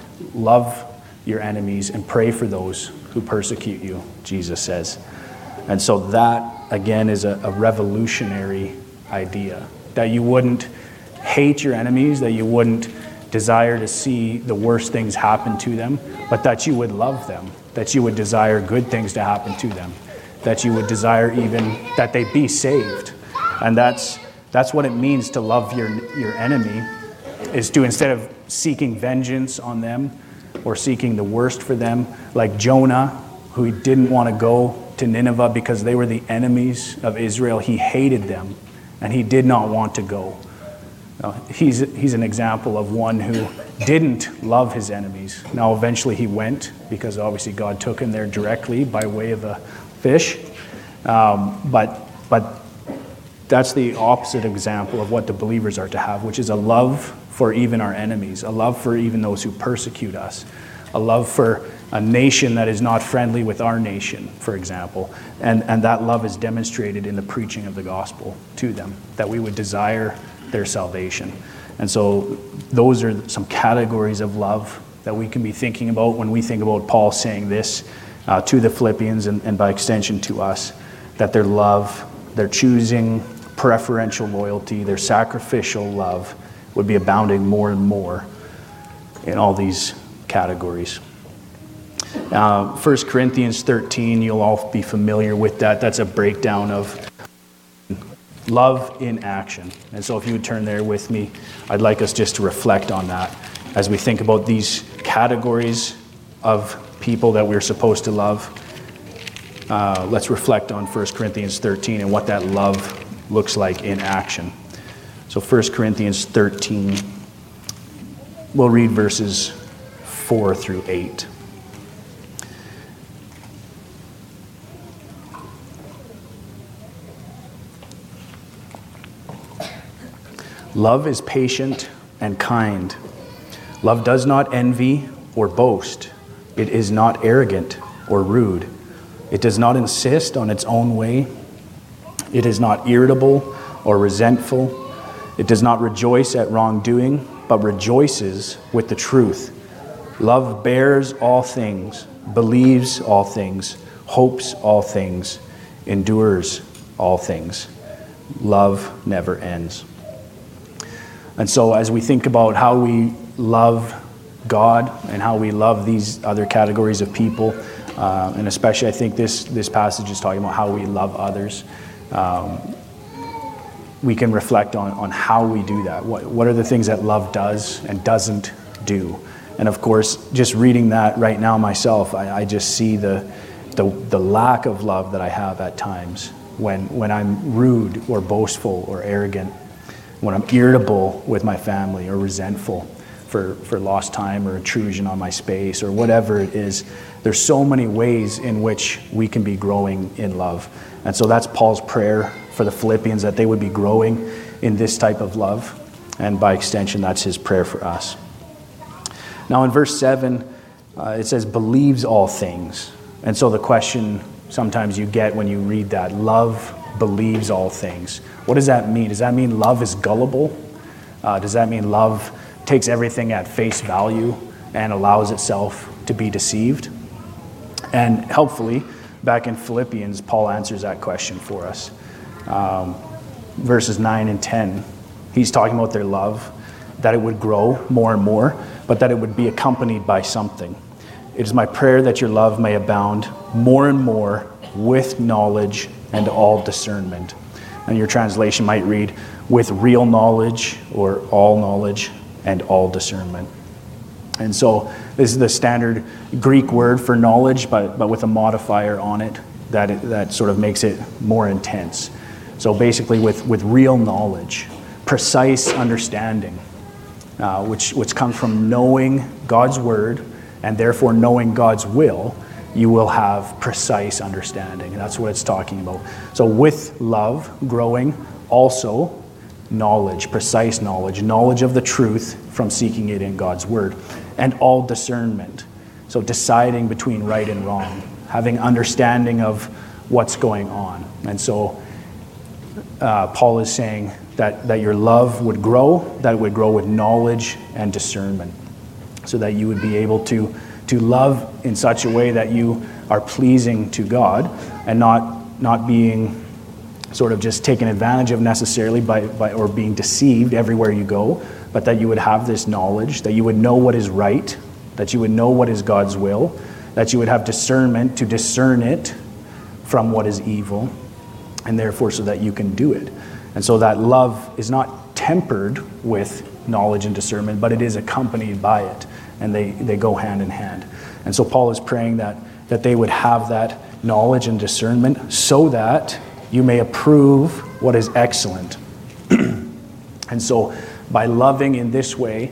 Love your enemies and pray for those who persecute you, Jesus says. And so that, again, is a revolutionary idea. That you wouldn't hate your enemies, that you wouldn't desire to see the worst things happen to them, but that you would love them, that you would desire good things to happen to them, that you would desire even that they be saved. And that's what it means to love your enemy, is to, instead of seeking vengeance on them or seeking the worst for them, like Jonah, who didn't want to go to Nineveh because they were the enemies of Israel. He hated them and he did not want to go. He's an example of one who didn't love his enemies. Now, eventually he went, because obviously God took him there directly by way of a fish. But that's the opposite example of what the believers are to have, which is a love for even our enemies, a love for even those who persecute us, a love for a nation that is not friendly with our nation, for example. And that love is demonstrated in the preaching of the gospel to them, that we would desire their salvation. And so those are some categories of love that we can be thinking about when we think about Paul saying this to the Philippians and by extension to us, that their love, their choosing, preferential loyalty, their sacrificial love would be abounding more and more in all these categories. 1 Corinthians 13, you'll all be familiar with that. That's a breakdown of love in action. And so if you would turn there with me, I'd like us just to reflect on that as we think about these categories of people that we're supposed to love. Let's reflect on 1 Corinthians 13 and what that love looks like in action. So 1 Corinthians 13, we'll read verses 4 through 8. Love is patient and kind. Love does not envy or boast. It is not arrogant or rude. It does not insist on its own way. It is not irritable or resentful. It does not rejoice at wrongdoing, but rejoices with the truth. Love bears all things, believes all things, hopes all things, endures all things. Love never ends. And so as we think about how we love God and how we love these other categories of people, and especially I think this passage is talking about how we love others, we can reflect on how we do that. What are the things that love does and doesn't do? And of course, just reading that right now myself, I just see the lack of love that I have at times when I'm rude or boastful or arrogant, when I'm irritable with my family or resentful for lost time or intrusion on my space or whatever it is. There's so many ways in which we can be growing in love. And so that's Paul's prayer for the Philippians, that they would be growing in this type of love. And by extension, that's his prayer for us. Now in verse 7, it says, believes all things. And so the question sometimes you get when you read that, love believes all things. What does that mean? Does that mean love is gullible? Does that mean love takes everything at face value and allows itself to be deceived? And helpfully, back in Philippians, Paul answers that question for us. Verses 9 and 10, he's talking about their love, that it would grow more and more, but that it would be accompanied by something. It is my prayer that your love may abound more and more with knowledge and all discernment. And your translation might read, with real knowledge or all knowledge and all discernment. And so this is the standard Greek word for knowledge, but with a modifier on it that sort of makes it more intense. So basically with real knowledge, precise understanding, which comes from knowing God's word and therefore knowing God's will, you will have precise understanding. And that's what it's talking about. So with love growing, also knowledge, precise knowledge of the truth from seeking it in God's word, and all discernment. So deciding between right and wrong, having understanding of what's going on. And so Paul is saying that your love would grow, that it would grow with knowledge and discernment, so that you would be able to love in such a way that you are pleasing to God and not being sort of just taken advantage of necessarily by or being deceived everywhere you go, but that you would have this knowledge, that you would know what is right, that you would know what is God's will, that you would have discernment to discern it from what is evil, and therefore so that you can do it. And so that love is not tempered with knowledge and discernment, but it is accompanied by it, and they go hand in hand. And so Paul is praying that they would have that knowledge and discernment so that you may approve what is excellent. And so by loving in this way,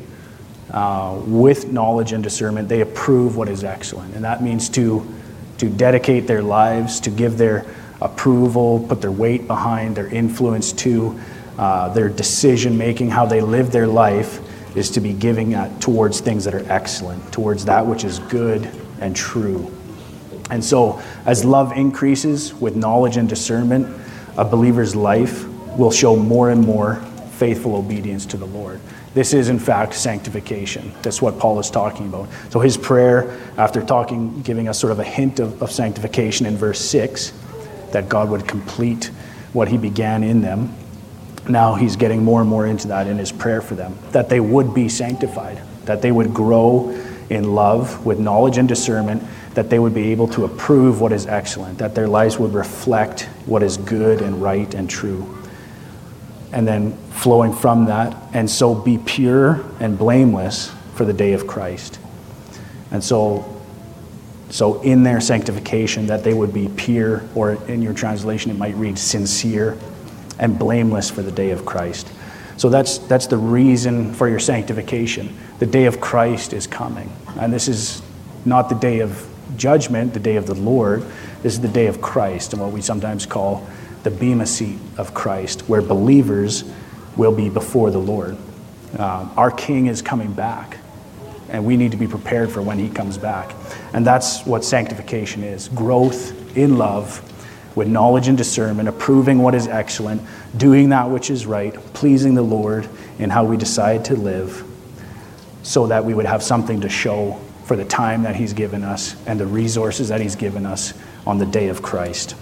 with knowledge and discernment, they approve what is excellent. And that means to dedicate their lives, to give their approval, put their weight behind, their influence to their decision making, how they live their life, is to be giving towards things that are excellent, towards that which is good and true. And so as love increases with knowledge and discernment, a believer's life will show more and more faithful obedience to the Lord. This is, in fact, sanctification. That's what Paul is talking about. So his prayer, after giving us sort of a hint of sanctification in verse 6, that God would complete what he began in them, now he's getting more and more into that in his prayer for them, that they would be sanctified, that they would grow in love with knowledge and discernment, that they would be able to approve what is excellent, that their lives would reflect what is good and right and true. And then flowing from that, and so be pure and blameless for the day of Christ. And so in their sanctification, that they would be pure, or in your translation it might read sincere and blameless for the day of Christ. So that's the reason for your sanctification. The day of Christ is coming. And this is not the day of judgment, the day of the Lord. This is the day of Christ, and what we sometimes call the Bema seat of Christ, where believers will be before the Lord. Our King is coming back, and we need to be prepared for when he comes back. And that's what sanctification is: growth in love, with knowledge and discernment, approving what is excellent, doing that which is right, pleasing the Lord in how we decide to live, so that we would have something to show for the time that he's given us and the resources that he's given us on the day of Christ.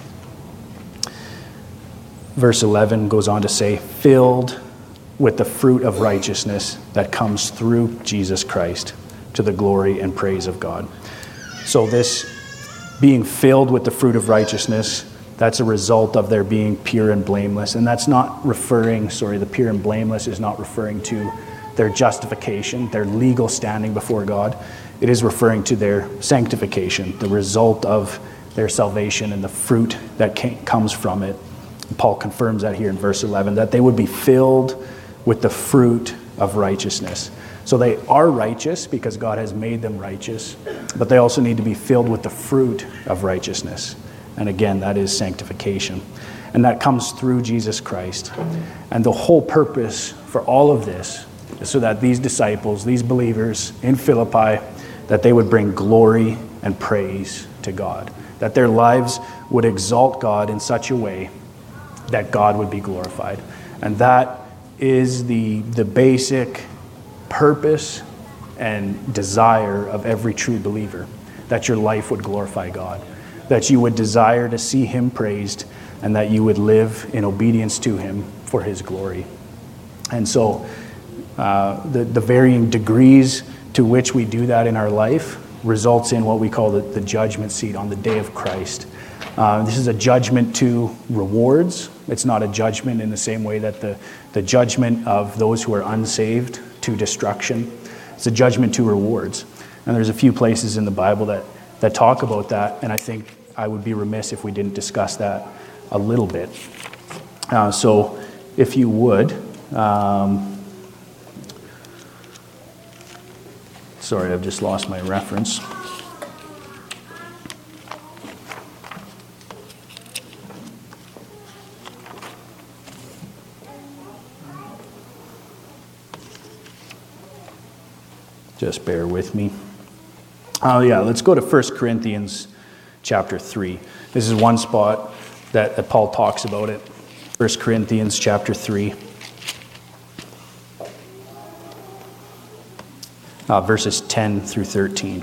Verse 11 goes on to say, filled with the fruit of righteousness that comes through Jesus Christ, to the glory and praise of God. So this being filled with the fruit of righteousness, that's a result of their being pure and blameless. And that's not referring, the pure and blameless is not referring to their justification, their legal standing before God. It is referring to their sanctification, the result of their salvation and the fruit that comes from it. Paul confirms that here in verse 11, that they would be filled with the fruit of righteousness. So they are righteous because God has made them righteous, but they also need to be filled with the fruit of righteousness. And again, that is sanctification. And that comes through Jesus Christ. And the whole purpose for all of this is so that these disciples, these believers in Philippi, that they would bring glory and praise to God. That their lives would exalt God in such a way that God would be glorified. And that is the basic purpose and desire of every true believer, that your life would glorify God, that you would desire to see him praised, and that you would live in obedience to him for his glory. And so the varying degrees to which we do that in our life results in what we call the judgment seat on the day of Christ. This is a judgment to rewards. It's not a judgment in the same way that the judgment of those who are unsaved to destruction. It's a judgment to rewards. And there's a few places in the Bible that talk about that, and I think I would be remiss if we didn't discuss that a little bit. So if you would, sorry, I've just lost my reference. Just bear with me. Let's go to 1 Corinthians chapter 3. This is one spot that Paul talks about it. 1 Corinthians chapter 3. Verses 10 through 13.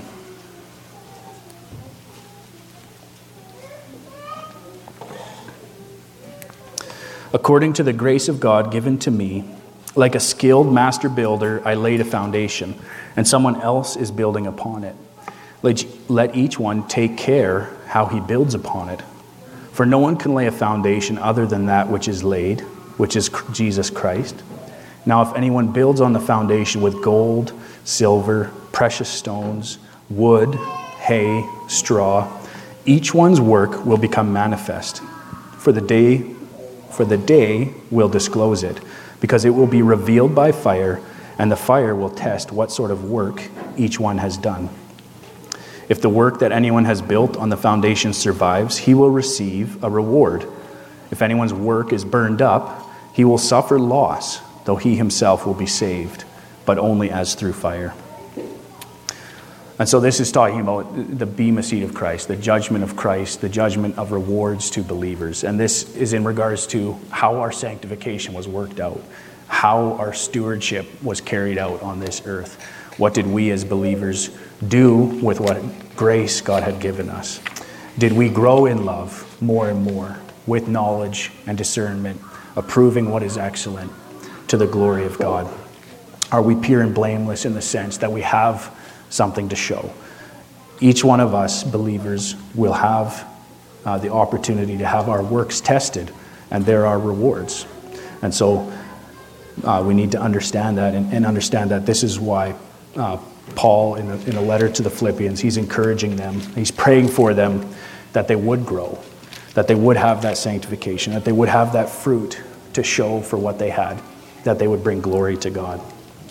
According to the grace of God given to me, like a skilled master builder, I laid a foundation, and someone else is building upon it. Let each one take care how he builds upon it. For no one can lay a foundation other than that which is laid, which is Jesus Christ. Now if anyone builds on the foundation with gold, silver, precious stones, wood, hay, straw, each one's work will become manifest. For the day will disclose it, because it will be revealed by fire, and the fire will test what sort of work each one has done. If the work that anyone has built on the foundation survives, he will receive a reward. If anyone's work is burned up, he will suffer loss, though he himself will be saved, but only as through fire. And so this is talking about the Bema seat of Christ, the judgment of Christ, the judgment of rewards to believers. And this is in regards to how our sanctification was worked out, how our stewardship was carried out on this earth. What did we as believers do with what grace God had given us? Did we grow in love more and more with knowledge and discernment, approving what is excellent to the glory of God? Are we pure and blameless in the sense that we have something to show? Each one of us believers will have the opportunity to have our works tested, and there are rewards. And so we need to understand that and understand that this is why Paul, in a letter to the Philippians, he's encouraging them, he's praying for them that they would grow, that they would have that sanctification, that they would have that fruit to show for what they had, that they would bring glory to God.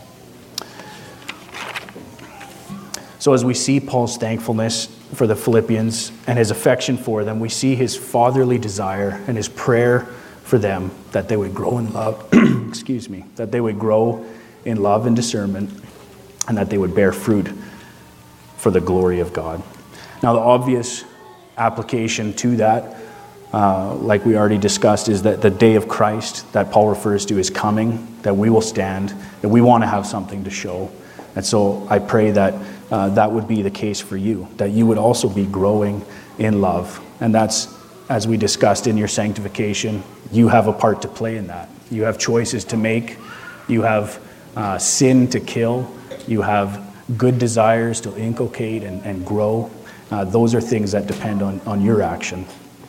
So as we see Paul's thankfulness for the Philippians and his affection for them, we see his fatherly desire and his prayer for them that they would grow in love, that they would grow in love and discernment, and that they would bear fruit for the glory of God. Now, the obvious application to that, like we already discussed, is that the day of Christ that Paul refers to is coming, that we will stand, that we want to have something to show. And so I pray that that would be the case for you, that you would also be growing in love. And that's, as we discussed in your sanctification, you have a part to play in that. You have choices to make. You have sin to kill. You have good desires to inculcate and grow. Those are things that depend on your action.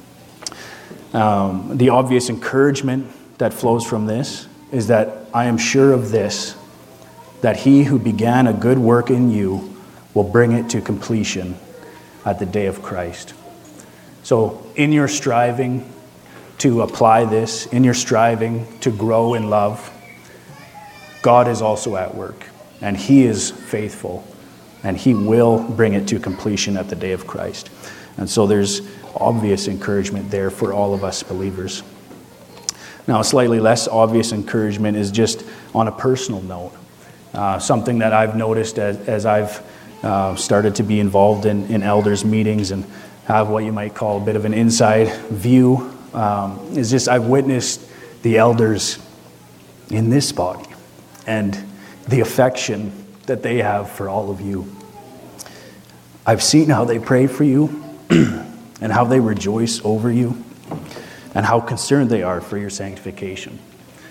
The obvious encouragement that flows from this is that I am sure of this, that he who began a good work in you will bring it to completion at the day of Christ. So in your striving to apply this, in your striving to grow in love, God is also at work, and he is faithful, and he will bring it to completion at the day of Christ. And so there's obvious encouragement there for all of us believers. Now, a slightly less obvious encouragement is just on a personal note. Something that I've noticed as I've started to be involved in elders' meetings and have what you might call a bit of an inside view, is just I've witnessed the elders in this body and the affection that they have for all of you. I've seen how they pray for you and how they rejoice over you and how concerned they are for your sanctification.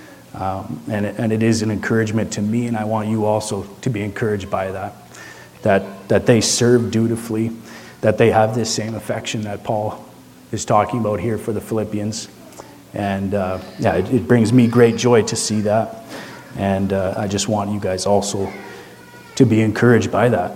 And it is an encouragement to me, and I want you also to be encouraged by that they serve dutifully, that they have this same affection that Paul is talking about here for the Philippians. And it brings me great joy to see that. And I just want you guys also to be encouraged by that.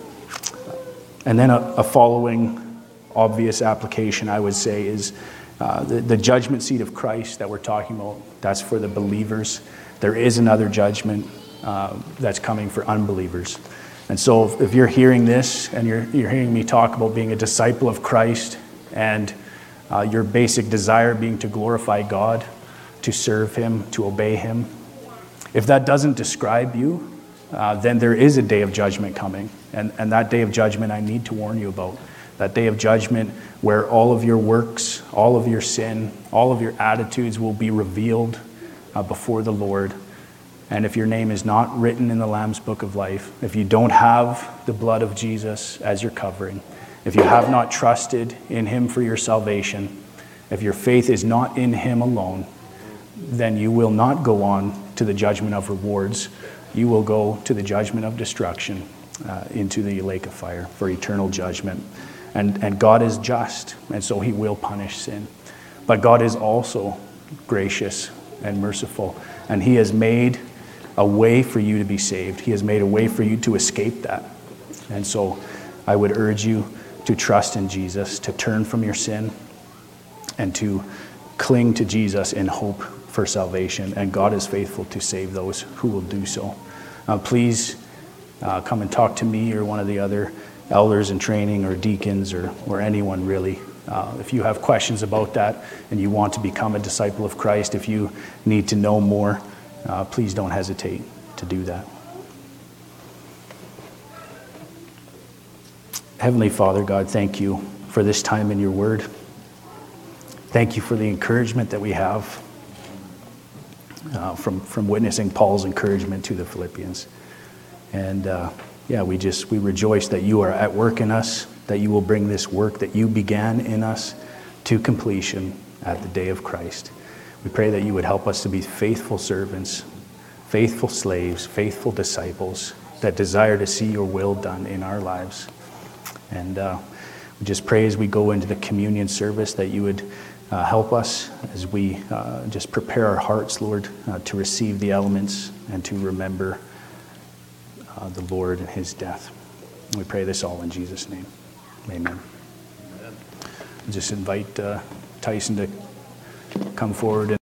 And then a following obvious application, I would say, is the judgment seat of Christ that we're talking about. That's for the believers. There is another judgment that's coming for unbelievers. And so if you're hearing this and you're hearing me talk about being a disciple of Christ and your basic desire being to glorify God, to serve him, to obey him, if that doesn't describe you, then there is a day of judgment coming. And that day of judgment I need to warn you about. That day of judgment where all of your works, all of your sin, all of your attitudes will be revealed before the Lord. And if your name is not written in the Lamb's Book of Life, if you don't have the blood of Jesus as your covering, if you have not trusted in him for your salvation, if your faith is not in him alone, then you will not go on to the judgment of rewards. You will go to the judgment of destruction, into the lake of fire for eternal judgment. And God is just, and so he will punish sin. But God is also gracious and merciful, and he has made a way for you to be saved. He has made a way for you to escape that. And so I would urge you to trust in Jesus, to turn from your sin, and to cling to Jesus in hope for salvation. And God is faithful to save those who will do so. Please come and talk to me or one of the other elders in training or deacons or anyone really. If you have questions about that and you want to become a disciple of Christ, if you need to know more, please don't hesitate to do that. Heavenly Father, God, thank you for this time in your word. Thank you for the encouragement that we have from witnessing Paul's encouragement to the Philippians. And we rejoice that you are at work in us, that you will bring this work that you began in us to completion at the day of Christ. We pray that you would help us to be faithful servants, faithful slaves, faithful disciples that desire to see your will done in our lives. And we just pray as we go into the communion service that you would help us as we just prepare our hearts, Lord, to receive the elements and to remember the Lord and his death. We pray this all in Jesus' name. Amen. Just invite Tyson to come forward.